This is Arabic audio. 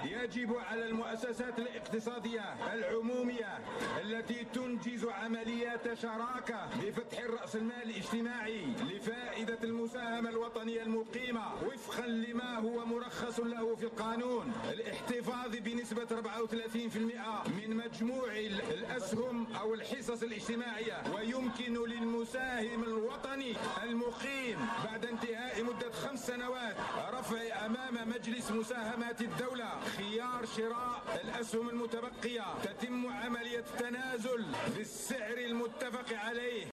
يجب على المؤسسات الاقتصادية العمومية التي تنجز عمليات شراكة بفتح رأس المال الاجتماعي لفائدة المساهمة الوطنية المقيمة وفقا لما هو مرخص له في القانون الاحتفاظ بنسبة 34% من مجموع الأسهم أو الحصص الاجتماعية. ويمكن للمساهم الوطني المقيم بعد انتهاء مدة 5 سنوات رفع أمام مجلس مساهمات الدولة خيار شراء الأسهم المتبقية. تتم عملية التنازل في السعر المتفق عليه